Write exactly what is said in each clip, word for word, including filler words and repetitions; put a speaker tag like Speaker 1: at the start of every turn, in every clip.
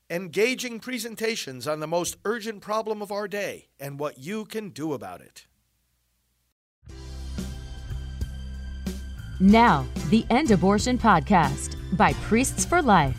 Speaker 1: engaging presentations on the most urgent problem of our day and what you can do about it.
Speaker 2: Now, the End Abortion Podcast by Priests for Life.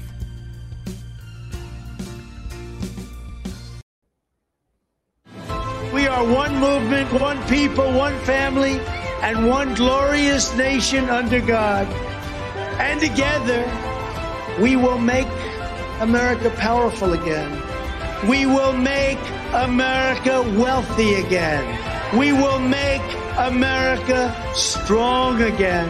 Speaker 3: We are one movement, one people, one family, and one glorious nation under God. And together, we will make America powerful again. We will make America wealthy again. We will make America strong again.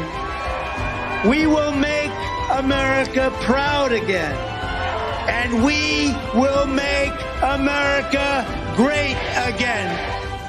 Speaker 3: We will make America proud again. And we will make America great again.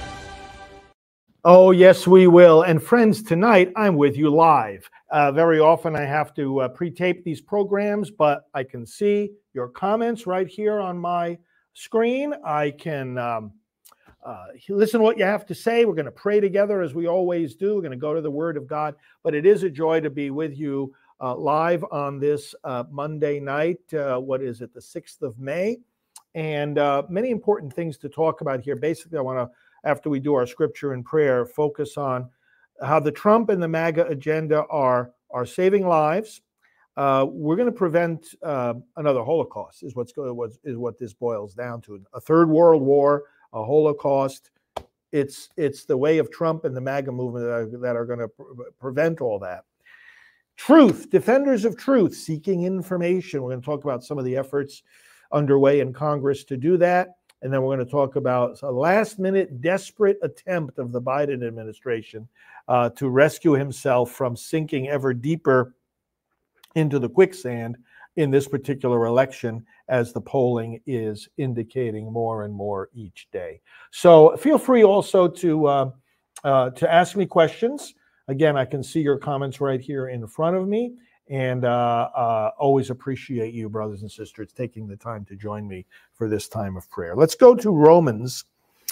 Speaker 4: Oh, yes, we will. And friends, tonight I'm with you live. Uh, very often I have to uh, pre-tape these programs, but I can see your comments right here on my screen. I can um, uh, listen to what you have to say. We're going to pray together as we always do. We're going to go to the Word of God. But it is a joy to be with you uh, live on this uh, Monday night. Uh, what is it, the sixth of May? And uh, many important things to talk about here. Basically, I want to, after we do our scripture and prayer, focus on how the Trump and the MAGA agenda are, are saving lives. Uh, we're going to prevent uh, another Holocaust, is what's going, what, is what this boils down to. A third world war, a Holocaust. It's it's the way of Trump and the MAGA movement that are, that are going to pre- prevent all that. Truth, defenders of truth, seeking information. We're going to talk about some of the efforts underway in Congress to do that. And then we're going to talk about a last-minute desperate attempt of the Biden administration uh, to rescue himself from sinking ever deeper into the quicksand in this particular election, as the polling is indicating more and more each day. So feel free also to uh, uh, to ask me questions. Again, I can see your comments right here in front of me. And uh, uh, always appreciate you, brothers and sisters, taking the time to join me for this time of prayer. Let's go to Romans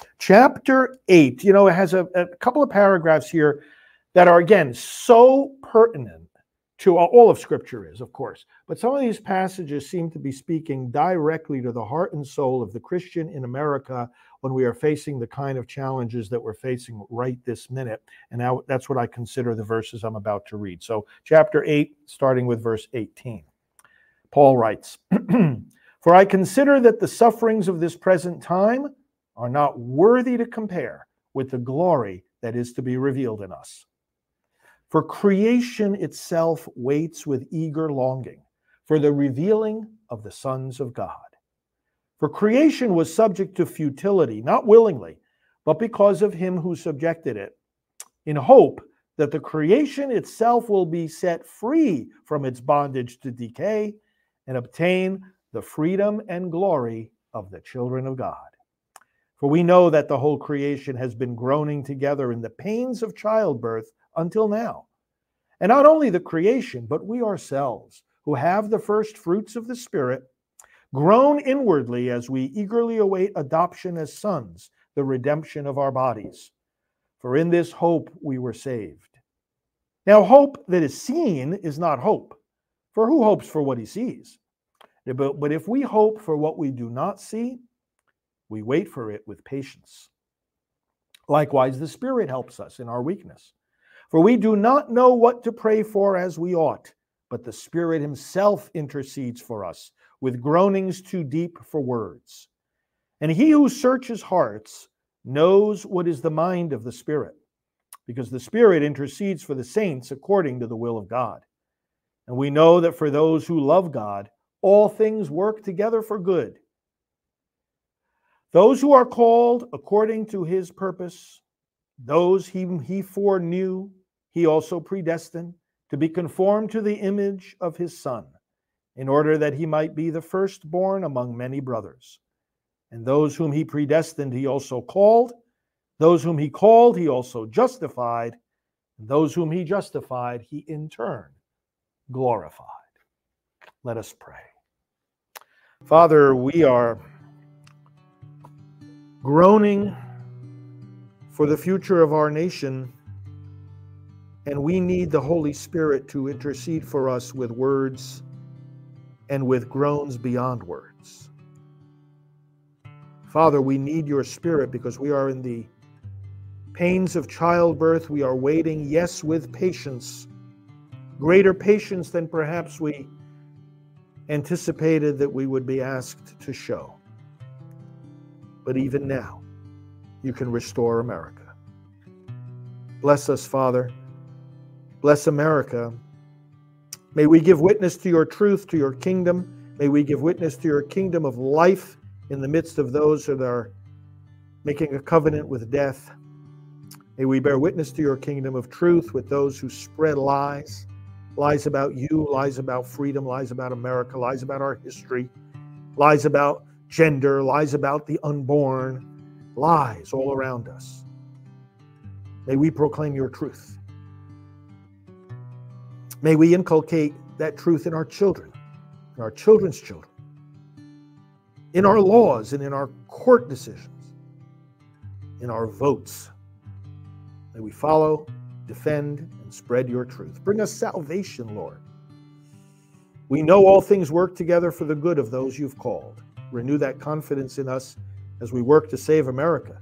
Speaker 4: chapter eight. You know, it has a, a couple of paragraphs here that are, again, so pertinent to all of Scripture is, of course. But some of these passages seem to be speaking directly to the heart and soul of the Christian in America when we are facing the kind of challenges that we're facing right this minute. And now that's what I consider the verses I'm about to read. So chapter eight, starting with verse eighteen. Paul writes, "For I consider that the sufferings of this present time are not worthy to compare with the glory that is to be revealed in us. For creation itself waits with eager longing for the revealing of the sons of God. For creation was subject to futility, not willingly, but because of him who subjected it, in hope that the creation itself will be set free from its bondage to decay and obtain the freedom and glory of the children of God. For we know that the whole creation has been groaning together in the pains of childbirth until now. And not only the creation, but we ourselves, who have the first fruits of the Spirit, groan inwardly as we eagerly await adoption as sons, the redemption of our bodies. For in this hope we were saved. Now, hope that is seen is not hope, for who hopes for what he sees? But, but if we hope for what we do not see, we wait for it with patience. Likewise, the Spirit helps us in our weakness. For we do not know what to pray for as we ought, but the Spirit himself intercedes for us with groanings too deep for words. And he who searches hearts knows what is the mind of the Spirit, because the Spirit intercedes for the saints according to the will of God. And we know that for those who love God, all things work together for good. Those who are called according to his purpose, those whom he foreknew, he also predestined to be conformed to the image of his Son, in order that he might be the firstborn among many brothers. And those whom he predestined, he also called. Those whom he called, he also justified. And those whom he justified, he in turn glorified. Let us pray. Father, we are groaning for the future of our nation, and we need the Holy Spirit to intercede for us with words and with groans beyond words. Father, we need your Spirit because we are in the pains of childbirth. We are waiting, yes, with patience, greater patience than perhaps we anticipated that we would be asked to show. But even now, you can restore America. Bless us, Father. Bless America. May we give witness to your truth, to your kingdom. May we give witness to your kingdom of life in the midst of those that are making a covenant with death. May we bear witness to your kingdom of truth with those who spread lies, lies about you, lies about freedom, lies about America, lies about our history, lies about gender, lies about the unborn, lies all around us. May we proclaim your truth. May we inculcate that truth in our children, in our children's children, in our laws and in our court decisions, in our votes. May we follow, defend, and spread your truth. Bring us salvation, Lord. We know all things work together for the good of those you've called. Renew that confidence in us as we work to save America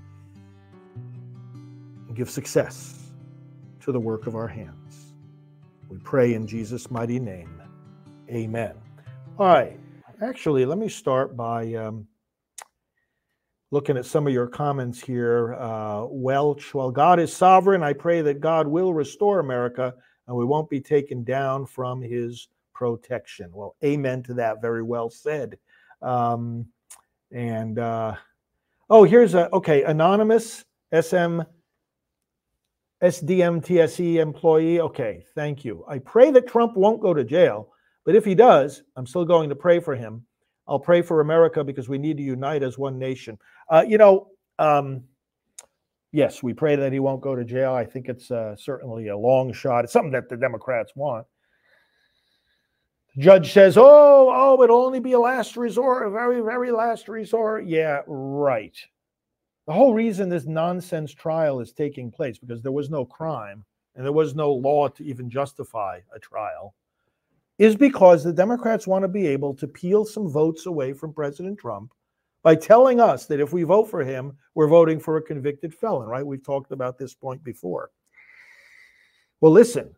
Speaker 4: and give success to the work of our hands. We pray in Jesus' mighty name. Amen. All right. Actually, let me start by um, looking at some of your comments here. Uh, Welch, well, God is sovereign. I pray that God will restore America and we won't be taken down from his protection. Well, amen to that. Very well said. Um, and, uh, oh, here's a, okay, anonymous S M S D M T S E employee. Okay, thank you. I pray that Trump won't go to jail, but if he does, I'm still going to pray for him. I'll pray for America because we need to unite as one nation. Uh, you know, um, yes, we pray that he won't go to jail. I think it's uh, certainly a long shot. It's something that the Democrats want. The judge says, oh, oh, it'll only be a last resort, a very, very last resort. Yeah, right. The whole reason this nonsense trial is taking place, because there was no crime and there was no law to even justify a trial, is because the Democrats want to be able to peel some votes away from President Trump by telling us that if we vote for him, we're voting for a convicted felon, right? We've talked about this point before. Well, listen,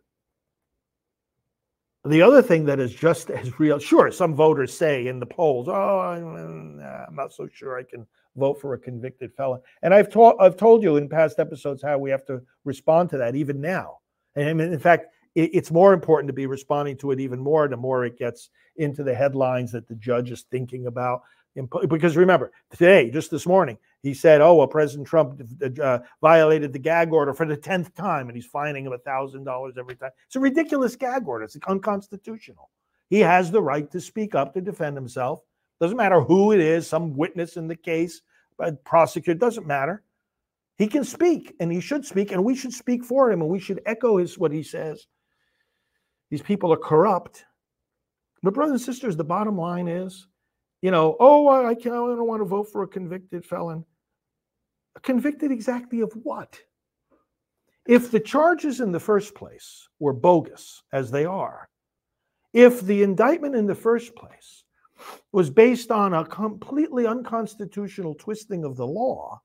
Speaker 4: the other thing that is just as real, sure, some voters say in the polls, oh, I'm not so sure I can vote for a convicted felon. And I've, ta- I've told you in past episodes how we have to respond to that even now. And in fact, it's more important to be responding to it even more the more it gets into the headlines that the judge is thinking about. Because remember, today, just this morning, he said, oh, well, President Trump uh, violated the gag order for the tenth time, and he's fining him one thousand dollars every time. It's a ridiculous gag order. It's unconstitutional. He has the right to speak up, to defend himself. Doesn't matter who it is, some witness in the case, but prosecutor, doesn't matter. He can speak, and he should speak, and we should speak for him, and we should echo his what he says. These people are corrupt. But brothers and sisters, the bottom line is, you know, oh, I, can't, I don't want to vote for a convicted felon. Convicted exactly of what? If the charges in the first place were bogus, as they are, if the indictment in the first place was based on a completely unconstitutional twisting of the law,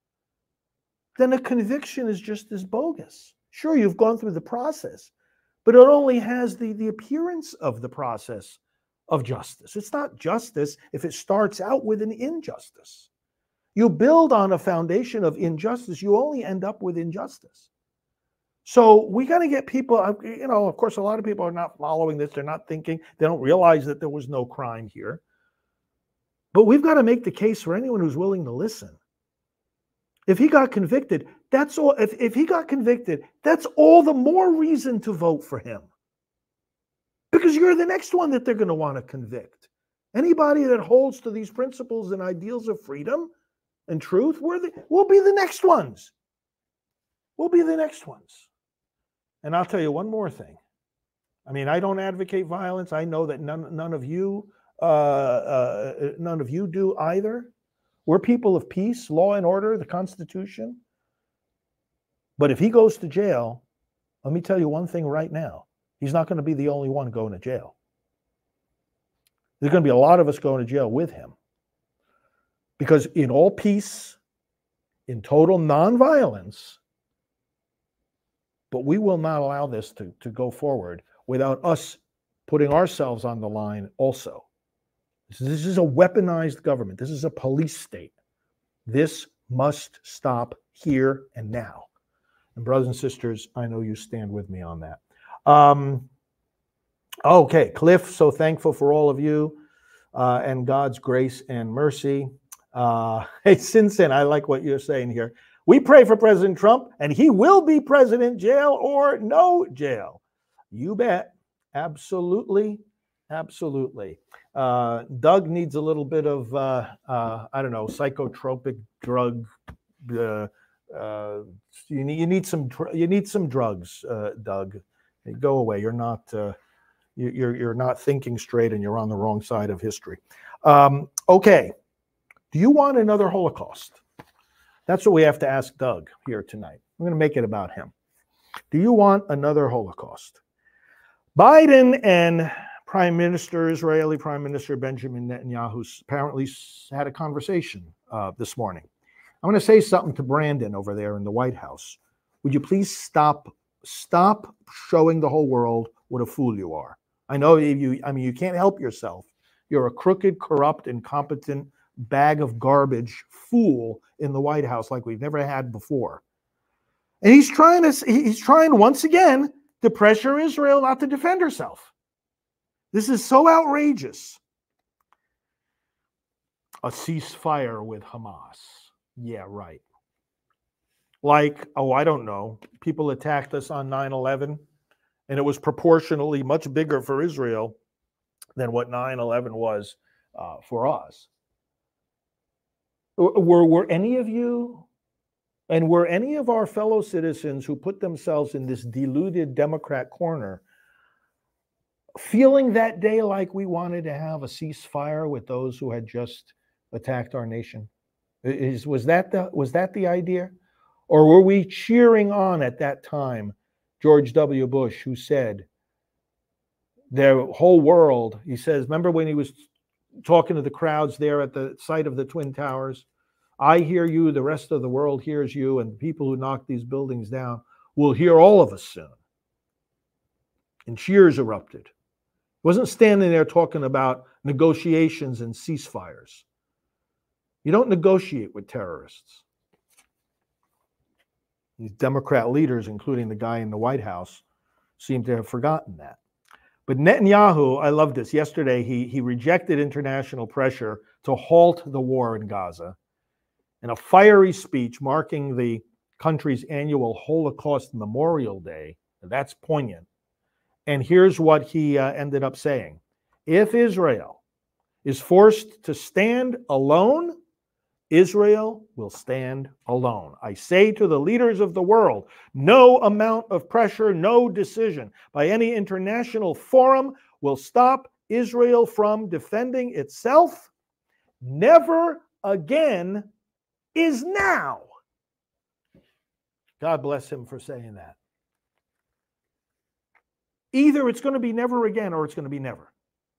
Speaker 4: then a conviction is just as bogus. Sure, you've gone through the process, but it only has the, the appearance of the process of justice. It's not justice if it starts out with an injustice. You build on a foundation of injustice, you only end up with injustice. So we got to get people, you know, of course, a lot of people are not following this. They're not thinking, they don't realize that there was no crime here. But we've got to make the case for anyone who's willing to listen. If he got convicted, that's all. If, if he got convicted, that's all the more reason to vote for him. Because you're the next one that they're going to want to convict. Anybody that holds to these principles and ideals of freedom and truth, we're the, we'll be the next ones. We'll be the next ones. And I'll tell you one more thing. I mean, I don't advocate violence. I know that none, none of you, uh, uh, none of you do either. We're people of peace, law and order, the Constitution. But if he goes to jail, let me tell you one thing right now. He's not going to be the only one going to jail. There's going to be a lot of us going to jail with him. Because in all peace, in total nonviolence, but we will not allow this to, to go forward without us putting ourselves on the line also. This, this is a weaponized government. This is a police state. This must stop here and now. And brothers and sisters, I know you stand with me on that. Um, okay, Cliff, so thankful for all of you uh, and God's grace and mercy. Uh, hey, Sinsen, I like what you're saying here. We pray for President Trump, and he will be president, jail or no jail. You bet. Absolutely. Absolutely. Uh, Doug needs a little bit of, uh, uh, I don't know, psychotropic drug. Uh, uh, you need you need some you need some drugs, uh, Doug. Go away. You're not uh, you, you're you're not thinking straight, and you're on the wrong side of history. Um, okay. Do you want another Holocaust? That's what we have to ask Doug here tonight. I'm going to make it about him. Do you want another Holocaust? Biden and Prime Minister, Israeli Prime Minister Benjamin Netanyahu apparently had a conversation uh, this morning. I'm going to say something to Brandon over there in the White House. Would you please stop, stop showing the whole world what a fool you are? I know you, I mean, you can't help yourself. You're a crooked, corrupt, incompetent bag of garbage fool in the White House like we've never had before. And he's trying to, he's trying once again to pressure Israel not to defend herself. This is so outrageous. A ceasefire with Hamas. Yeah, right. Like, oh, I don't know. People attacked us on nine eleven, and it was proportionally much bigger for Israel than what nine eleven was uh, for us. Were, were any of you, and were any of our fellow citizens who put themselves in this deluded Democrat corner feeling that day like we wanted to have a ceasefire with those who had just attacked our nation? Is, was that the, was that the idea? Or were we cheering on at that time George W. Bush, who said the whole world, he says, remember when he was talking to the crowds there at the site of the Twin Towers? I hear you, the rest of the world hears you, and the people who knocked these buildings down will hear all of us soon. And cheers erupted. He wasn't standing there talking about negotiations and ceasefires. You don't negotiate with terrorists. These Democrat leaders, including the guy in the White House, seem to have forgotten that. But Netanyahu, I love this. Yesterday, he, he rejected international pressure to halt the war in Gaza in a fiery speech marking the country's annual Holocaust Memorial Day. That's poignant. And here's what he uh, ended up saying. If Israel is forced to stand alone, Israel will stand alone. I say to the leaders of the world, no amount of pressure, no decision by any international forum will stop Israel from defending itself. Never again is now. God bless him for saying that. Either it's going to be never again or it's going to be never.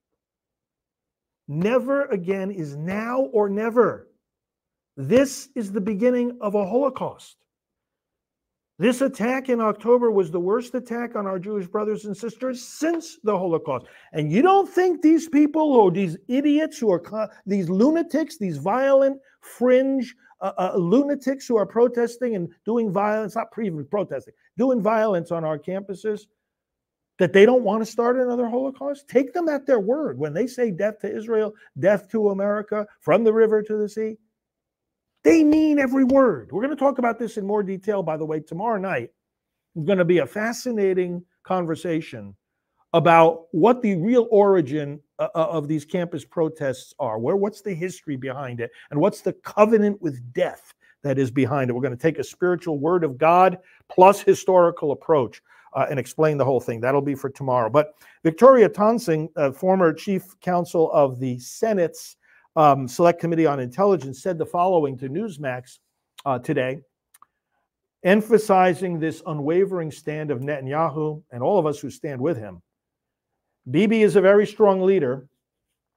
Speaker 4: Never again is now or never. This is the beginning of a Holocaust. This attack in October was the worst attack on our Jewish brothers and sisters since the Holocaust. And you don't think these people or these idiots who are, these lunatics, these violent fringe uh, uh, lunatics who are protesting and doing violence, not even protesting, doing violence on our campuses, that they don't want to start another Holocaust? Take them at their word. When they say death to Israel, death to America, from the river to the sea, they mean every word. We're going to talk about this in more detail, by the way, tomorrow night. It's going to be a fascinating conversation about what the real origin uh, of these campus protests are. Where, what's the history behind it? And what's the covenant with death that is behind it? We're going to take a spiritual word of God plus historical approach uh, and explain the whole thing. That'll be for tomorrow. But Victoria Toensing, uh, former chief counsel of the Senate's Um, Select Committee on Intelligence, said the following to Newsmax uh, today, emphasizing this unwavering stand of Netanyahu and all of us who stand with him. Bibi is a very strong leader.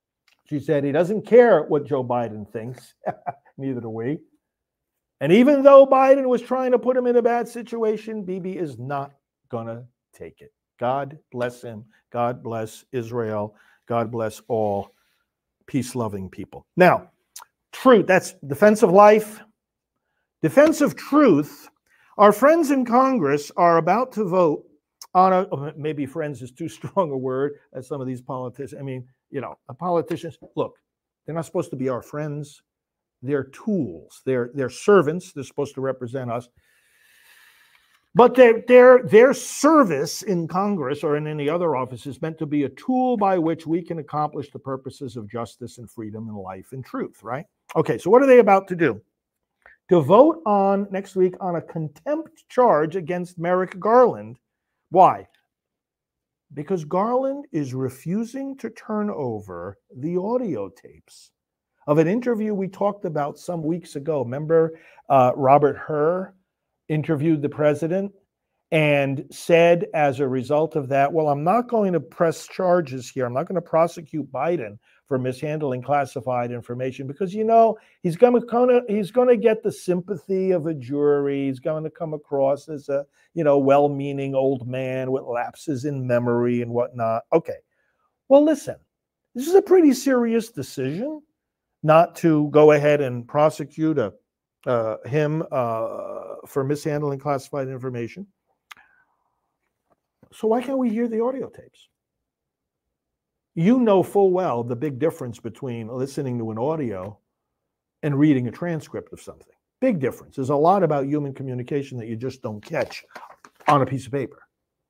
Speaker 4: She said he doesn't care what Joe Biden thinks. Neither do we. And even though Biden was trying to put him in a bad situation, Bibi is not going to take it. God bless him. God bless Israel. God bless all peace-loving people. Now, truth, that's defense of life. Defense of truth. Our friends in Congress are about to vote on a, maybe friends is too strong a word, as some of these politicians, I mean, you know, politicians, look, they're not supposed to be our friends. They're tools. They're, they're servants. They're supposed to represent us. But their, their, their service in Congress or in any other office is meant to be a tool by which we can accomplish the purposes of justice and freedom and life and truth, right? Okay, so what are they about to do? To vote on next week on a contempt charge against Merrick Garland. Why? Because Garland is refusing to turn over the audio tapes of an interview we talked about some weeks ago. Remember, uh, Robert Hur interviewed the president and said as a result of that, well, I'm not going to press charges here. I'm not going to prosecute Biden for mishandling classified information because, you know, he's going to he's going to get the sympathy of a jury. He's going to come across as a, you know, well-meaning old man with lapses in memory and whatnot. Okay. Well, listen, this is a pretty serious decision not to go ahead and prosecute a, uh, him uh, for mishandling classified information. So why can't we hear the audio tapes? You know full well the big difference between listening to an audio and reading a transcript of something. Big difference. There's a lot about human communication that you just don't catch on a piece of paper.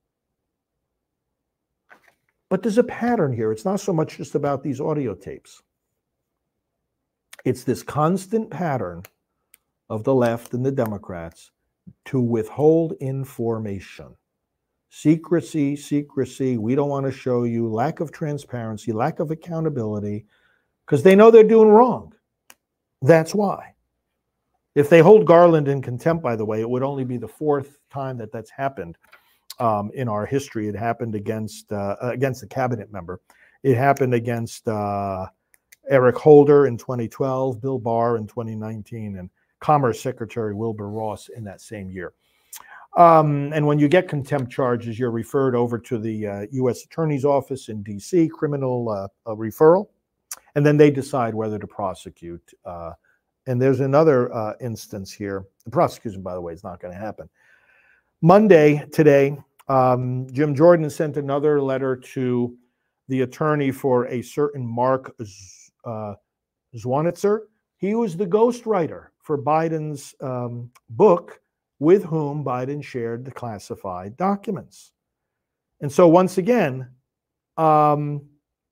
Speaker 4: But there's a pattern here. It's not so much just about these audio tapes. It's this constant pattern of the left and the Democrats to withhold information. Secrecy, secrecy, we don't want to show you, lack of transparency, lack of accountability, because they know they're doing wrong. That's why. If they hold Garland in contempt, by the way, it would only be the fourth time that that's happened um, in our history. It happened against uh, against a cabinet member. It happened against uh, Eric Holder in twenty twelve, Bill Barr in twenty nineteen, and Commerce Secretary Wilbur Ross in that same year. Um, and when you get contempt charges, you're referred over to the uh, U S Attorney's Office in D C, criminal uh, uh, referral, and then they decide whether to prosecute. Uh, and there's another uh, instance here. The prosecution, by the way, is not going to happen. Monday, today, um, Jim Jordan sent another letter to the attorney for a certain Mark uh, Zwanitzer. He was the ghostwriter for Biden's um, book, with whom Biden shared the classified documents. And so once again, um,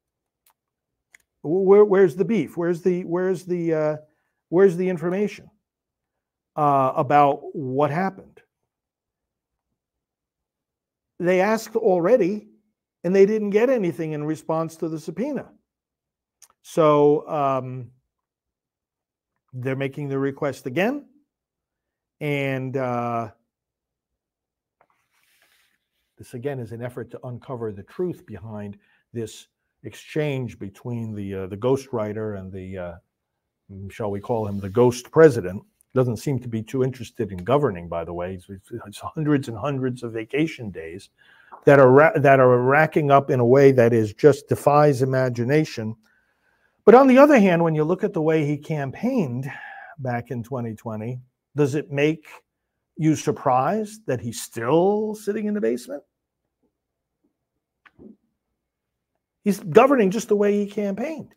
Speaker 4: where, where's the beef? Where's the where's the uh, where's the information uh, about what happened? They asked already, and they didn't get anything in response to the subpoena. So um, they're making the request again. And uh, this, again, is an effort to uncover the truth behind this exchange between the uh, the ghostwriter and the, uh, shall we call him, the ghost president. Doesn't seem to be too interested in governing, by the way. It's, it's hundreds and hundreds of vacation days that are ra- that are racking up in a way that is just defies imagination. But on the other hand, when you look at the way he campaigned back in twenty twenty, does it make you surprised that he's still sitting in the basement? He's governing just the way he campaigned.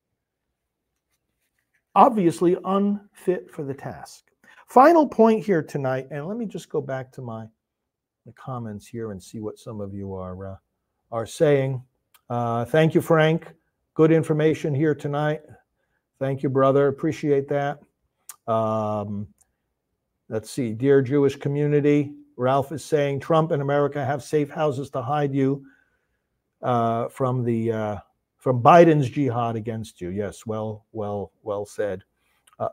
Speaker 4: Obviously unfit for the task. Final point here tonight, and let me just go back to my the comments here and see what some of you are uh, are saying. Uh, thank you, Frank. Good information here tonight. Thank you, brother. Appreciate that. Um, let's see. Dear Jewish community, Ralph is saying Trump and America have safe houses to hide you uh, from the uh, from Biden's jihad against you. Yes, well, well, well said. Uh,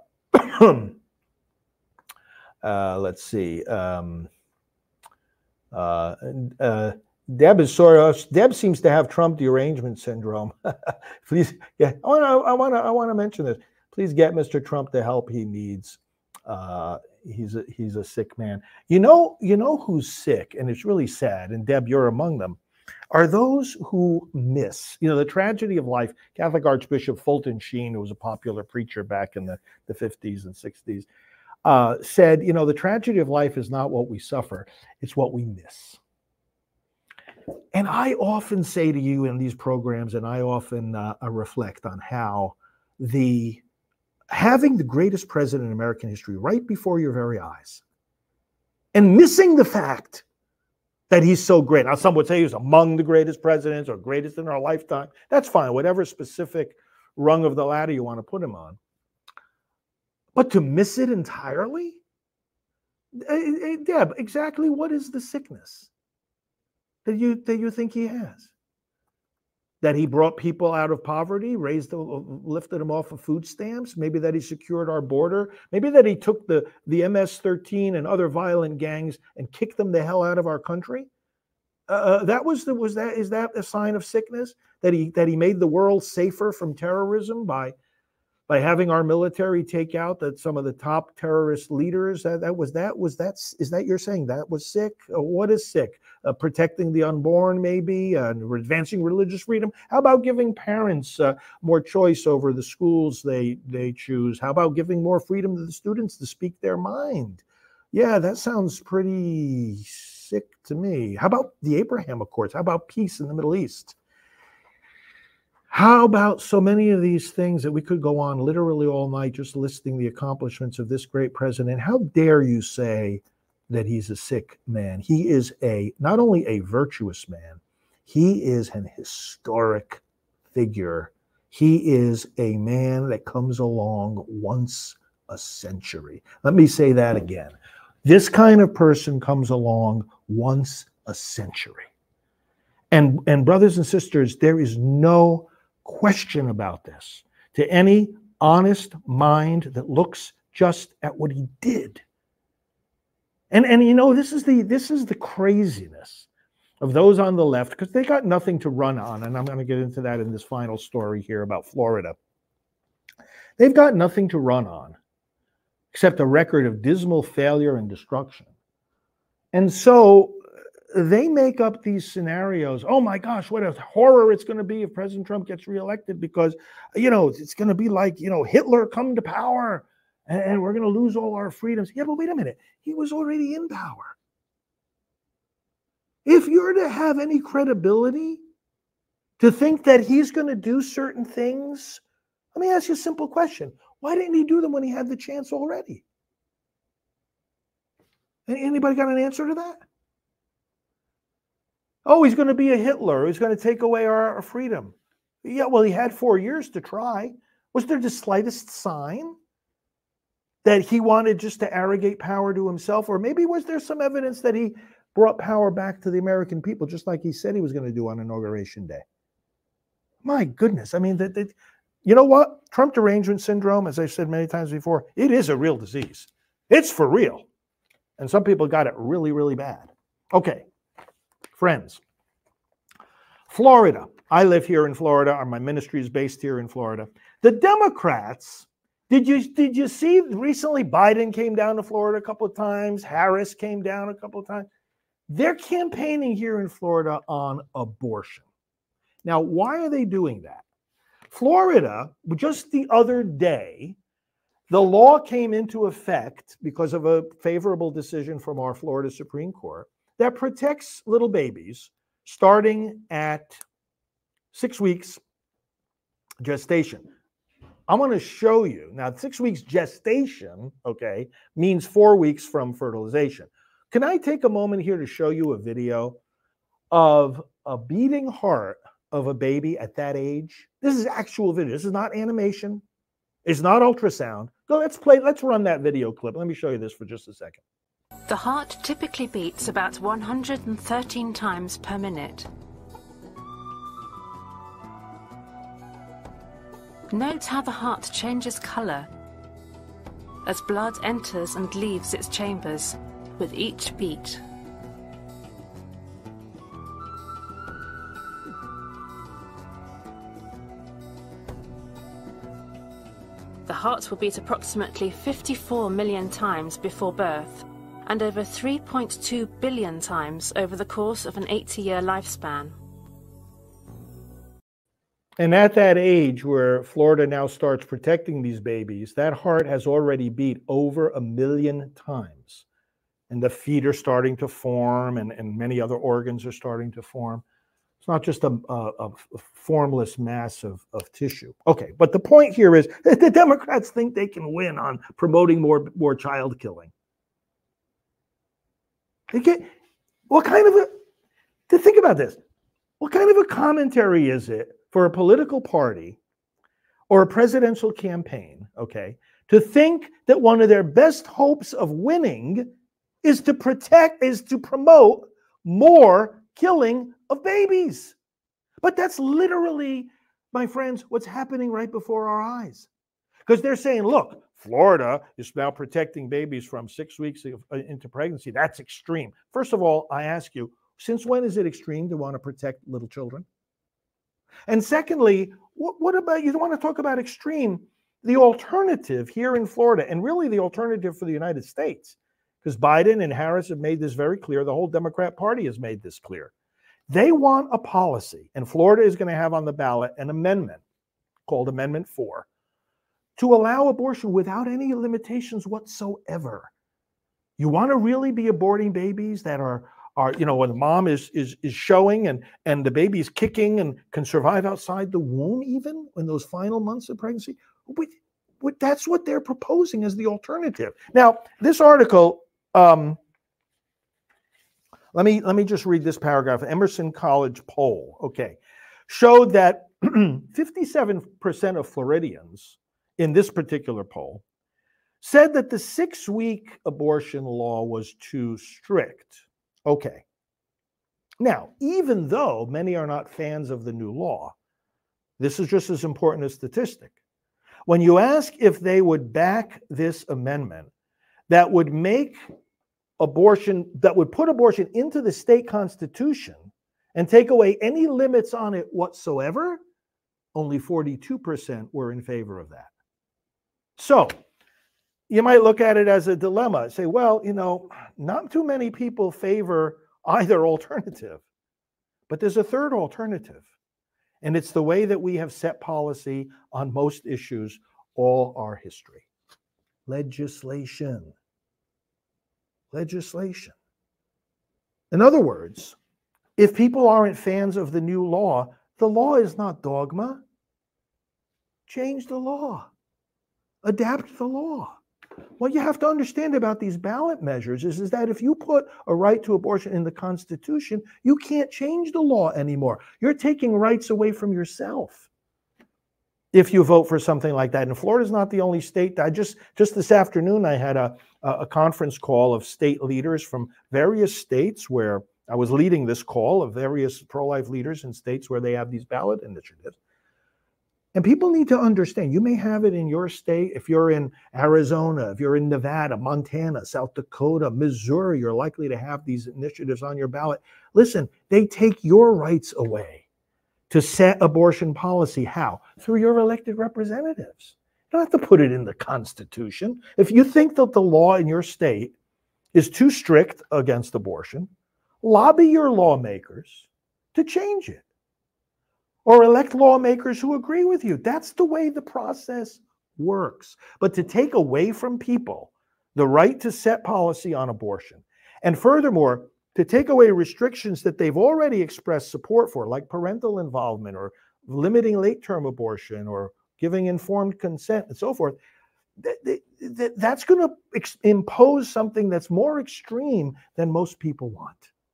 Speaker 4: uh, let's see. Um, uh, uh, Deb is sort of, Deb seems to have Trump derangement syndrome. Please, yeah, I want to, I want to, I want to mention this. Please get Mister Trump the help he needs. Uh, he's a, he's a sick man. You know, you know who's sick, and it's really sad. And Deb, you're among them. Are those who miss, you know, the tragedy of life. Catholic Archbishop Fulton Sheen, who was a popular preacher back in the, the fifties and sixties, uh, said, you know, the tragedy of life is not what we suffer, it's what we miss. And I often say to you in these programs, and I often uh, reflect on how the having the greatest president in American history right before your very eyes and missing the fact that he's so great. Now, some would say he's among the greatest presidents or greatest in our lifetime. That's fine, whatever specific rung of the ladder you want to put him on. But to miss it entirely? Deb, exactly what is the sickness that you, that you think he has? That he brought people out of poverty, raised, lifted them off of food stamps, maybe that he secured our border, maybe that he took the, the M S thirteen and other violent gangs and kicked them the hell out of our country. Uh, that was the, was that, is that a sign of sickness? That he, that he made the world safer from terrorism by, by having our military take out that some of the top terrorist leaders? That, that was that, was that, is that you're saying that was sick? Uh, what is sick? Uh, protecting the unborn, maybe, uh, advancing religious freedom. How about giving parents uh, more choice over the schools they they choose? How about giving more freedom to the students to speak their mind? Yeah, that sounds pretty sick to me. How about the Abraham Accords? How about peace in the Middle East? How about so many of these things that we could go on literally all night just listing the accomplishments of this great president? How dare you say that he's a sick man? He is a not only a virtuous man, he is an historic figure. He is a man that comes along once a century. Let me say that again. This kind of person comes along once a century. And, and brothers and sisters, there is no question about this to any honest mind that looks just at what he did. And, and you know, this is the this is the craziness of those on the left, because they got nothing to run on. And I'm going to get into that in this final story here about Florida. They've got nothing to run on except a record of dismal failure and destruction. And so they make up these scenarios. Oh my gosh, what a horror it's going to be if President Trump gets reelected, because, you know, it's going to be like, you know, Hitler come to power and we're going to lose all our freedoms. Yeah, but wait a minute. He was already in power. If you're to have any credibility to think that he's going to do certain things, let me ask you a simple question. Why didn't he do them when he had the chance already? Anybody got an answer to that? Oh, he's going to be a Hitler. He's going to take away our, our freedom. Yeah, well, he had four years to try. Was there the slightest sign that he wanted just to arrogate power to himself? Or maybe was there some evidence that he brought power back to the American people, just like he said he was going to do on Inauguration Day? My goodness. I mean, that, that, you know what? Trump derangement syndrome, as I've said many times before, it is a real disease. It's for real. And some people got it really, really bad. Okay. Friends, Florida. I live here in Florida, or my ministry is based here in Florida. The Democrats, did you did you see recently Biden came down to Florida a couple of times, Harris came down a couple of times. They're campaigning here in Florida on abortion. Now, why are they doing that? Florida, just the other day, the law came into effect because of a favorable decision from our Florida Supreme Court that protects little babies starting at six weeks gestation. I'm going to show you. Now, six weeks gestation, okay, means four weeks from fertilization. Can I take a moment here to show you a video of a beating heart of a baby at that age? This is actual video. This is not animation. It's not ultrasound. Go, let's play, let's run that video clip. Let me show you this for just a second.
Speaker 5: The heart typically beats about one hundred thirteen times per minute. Note how the heart changes color as blood enters and leaves its chambers with each beat. The heart will beat approximately fifty-four million times before birth and over three point two billion times over the course of an eighty-year lifespan.
Speaker 4: And at that age where Florida now starts protecting these babies, that heart has already beat over a million times. And the feet are starting to form, and, and many other organs are starting to form. It's not just a, a, a formless mass of, of tissue. Okay, but the point here is that the Democrats think they can win on promoting more, more child killing. They get, what kind of a, to think about this, what kind of a commentary is it for a political party or a presidential campaign, okay, to think that one of their best hopes of winning is to protect, is to promote more killing of babies? But that's literally, my friends, what's happening right before our eyes. Because they're saying, look, Florida is now protecting babies from six weeks of, uh, into pregnancy. That's extreme. First of all, I ask you, since when is it extreme to want to protect little children? And secondly, what, what about, you want to talk about extreme, the alternative here in Florida, and really the alternative for the United States, because Biden and Harris have made this very clear. The whole Democrat Party has made this clear. They want a policy, and Florida is going to have on the ballot an amendment called Amendment four to allow abortion without any limitations whatsoever. You want to really be aborting babies that are, are you know, when the mom is, is, is showing and, and the baby is kicking and can survive outside the womb even in those final months of pregnancy? We, we, that's what they're proposing as the alternative. Now, this article, um, let me, let me just read this paragraph. Emerson College poll, okay, showed that fifty-seven percent of Floridians in this particular poll said that the six-week abortion law was too strict. Okay. Now, even though many are not fans of the new law, this is just as important a statistic. When you ask if they would back this amendment that would make abortion, that would put abortion into the state constitution and take away any limits on it whatsoever, only forty-two percent were in favor of that. So you might look at it as a dilemma. Say, well, you know, not too many people favor either alternative, but there's a third alternative. And it's the way that we have set policy on most issues all our history. Legislation. Legislation. In other words, if people aren't fans of the new law, the law is not dogma. Change the law. Adapt the law. What you have to understand about these ballot measures is, is that if you put a right to abortion in the Constitution, you can't change the law anymore. You're taking rights away from yourself if you vote for something like that. And Florida's not the only state. I just, just this afternoon, I had a, a conference call of state leaders from various states where I was leading this call of various pro-life leaders in states where they have these ballot initiatives. And people need to understand, you may have it in your state. If you're in Arizona, if you're in Nevada, Montana, South Dakota, Missouri, you're likely to have these initiatives on your ballot. Listen, they take your rights away to set abortion policy. How? Through your elected representatives. You don't have to put it in the Constitution. If you think that the law in your state is too strict against abortion, lobby your lawmakers to change it. Or elect lawmakers who agree with you. That's the way the process works. But to take away from people the right to set policy on abortion, and furthermore, to take away restrictions that they've already expressed support for, like parental involvement or limiting late-term abortion or giving informed consent and so forth, that, that, that's going to ex- impose something that's more extreme than most people want.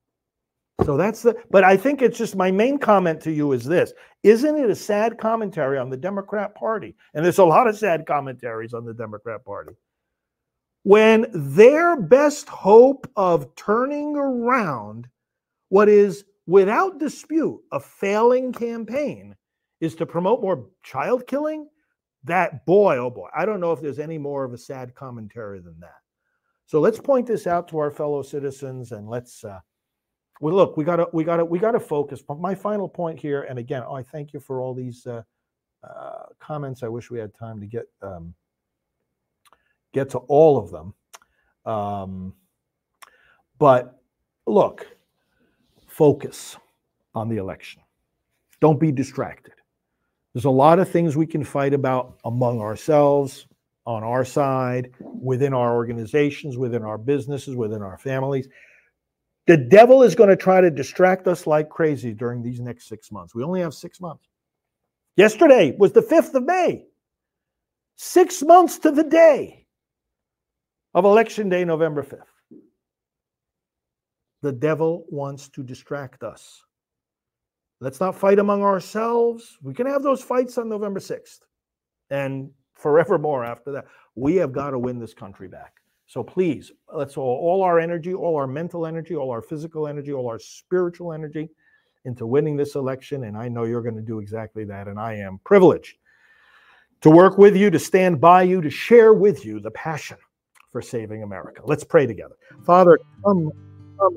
Speaker 4: So that's the, but I think it's just, my main comment to you is this. Isn't it a sad commentary on the Democrat Party? And there's a lot of sad commentaries on the Democrat Party. When their best hope of turning around what is, without dispute, a failing campaign is to promote more child killing, that boy, oh boy, I don't know if there's any more of a sad commentary than that. So let's point this out to our fellow citizens, and let's, uh, well, look, we gotta, we gotta, we gotta focus. But my final point here, and again, oh, I thank you for all these uh, uh, comments. I wish we had time to get um, get to all of them. Um, but look, focus on the election. Don't be distracted. There's a lot of things we can fight about among ourselves, on our side, within our organizations, within our businesses, within our families. The devil is going to try to distract us like crazy during these next six months. We only have six months. Yesterday was the fifth of May. Six months to the day of Election Day, November fifth. The devil wants to distract us. Let's not fight among ourselves. We can have those fights on November sixth and forevermore after that. We have got to win this country back. So please, let's all, all our energy, all our mental energy, all our physical energy, all our spiritual energy into winning this election. And I know you're going to do exactly that. And I am privileged to work with you, to stand by you, to share with you the passion for saving America. Let's pray together. Father, come, come.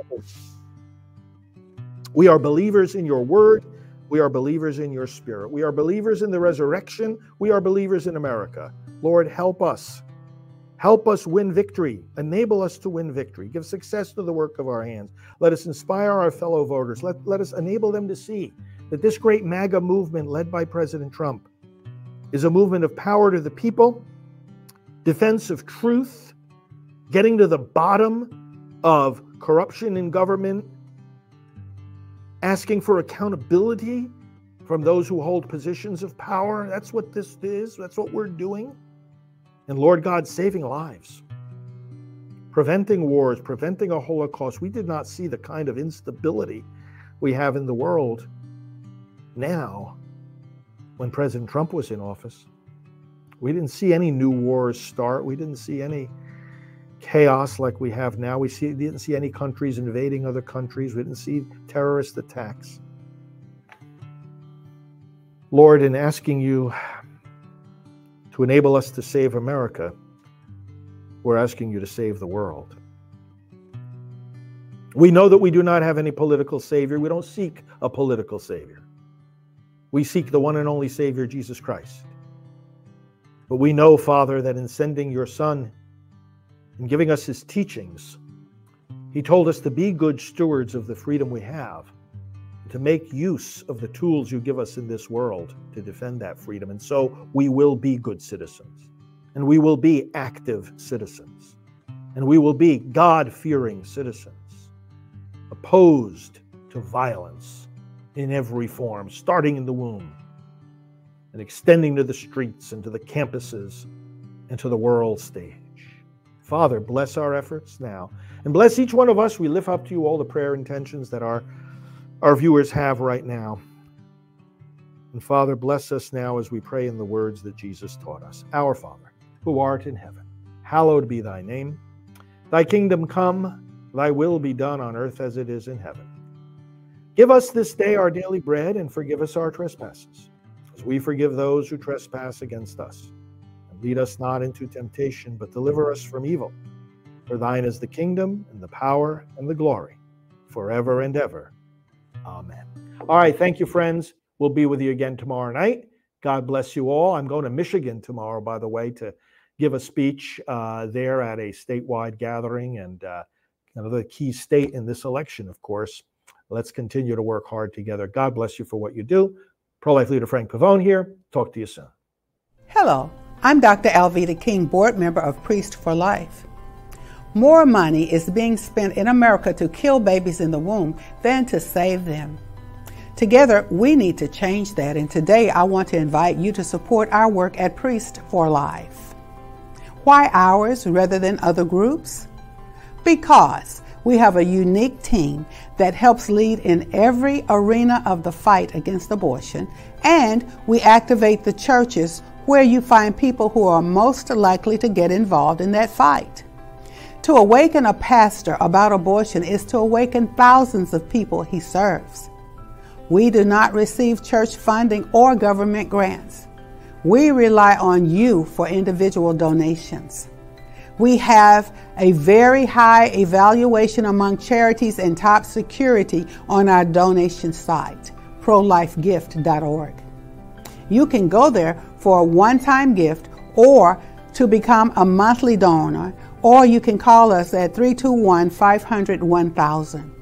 Speaker 4: We are believers in your word. We are believers in your spirit. We are believers in the resurrection. We are believers in America. Lord, help us. Help us win victory. Enable us to win victory. Give success to the work of our hands. Let us inspire our fellow voters. Let, let us enable them to see that this great MAGA movement led by President Trump is a movement of power to the people, defense of truth, getting to the bottom of corruption in government, asking for accountability from those who hold positions of power. That's what this is. That's what we're doing. And Lord God, saving lives, preventing wars, preventing a Holocaust. We did not see the kind of instability we have in the world now when President Trump was in office. We didn't see any new wars start. We didn't see any chaos like we have now. We see, didn't see any countries invading other countries. We didn't see terrorist attacks. Lord, in asking you to enable us to save America, we're asking you to save the world. We know that we do not have any political savior. We don't seek a political savior. We seek the one and only Savior, Jesus Christ. But we know, Father, that in sending your Son and giving us his teachings, he told us to be good stewards of the freedom we have, to make use of the tools you give us in this world to defend that freedom. And so we will be good citizens, and we will be active citizens, and we will be God-fearing citizens, opposed to violence in every form, starting in the womb and extending to the streets and to the campuses and to the world stage. Father, bless our efforts now, and bless each one of us. We lift up to you all the prayer intentions that our, our viewers have right now. And Father, bless us now as we pray in the words that Jesus taught us. Our Father, who art in heaven, hallowed be thy name. Thy kingdom come, thy will be done on earth as it is in heaven. Give us this day our daily bread, and forgive us our trespasses, as we forgive those who trespass against us. And lead us not into temptation, but deliver us from evil. For thine is the kingdom, and the power, and the glory, forever and ever. Amen. All right, thank you, friends. We'll be with you again tomorrow night. God bless you all. I'm going to Michigan tomorrow, by the way, to give a speech uh, there at a statewide gathering, and uh, another key state in this election, of course. Let's continue to work hard together. God bless you for what you do. Pro-life leader Frank Pavone here. Talk to you soon.
Speaker 6: Hello, I'm Doctor Alveda King, board member of Priest for Life. More money is being spent in America to kill babies in the womb than to save them. Together, we need to change that, and today I want to invite you to support our work at Priest for Life. Why ours rather than other groups? Because we have a unique team that helps lead in every arena of the fight against abortion, and we activate the churches where you find people who are most likely to get involved in that fight. To awaken a pastor about abortion is to awaken thousands of people he serves. We do not receive church funding or government grants. We rely on you for individual donations. We have a very high evaluation among charities and top security on our donation site, pro life gift dot org. You can go there for a one-time gift or to become a monthly donor, or you can call us at three two one, five hundred, one thousand.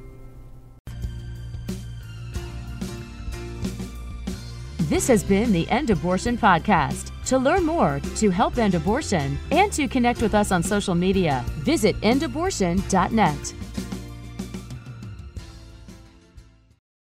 Speaker 2: This has been the End Abortion Podcast. To learn more, to help end abortion, and to connect with us on social media, visit end abortion dot net.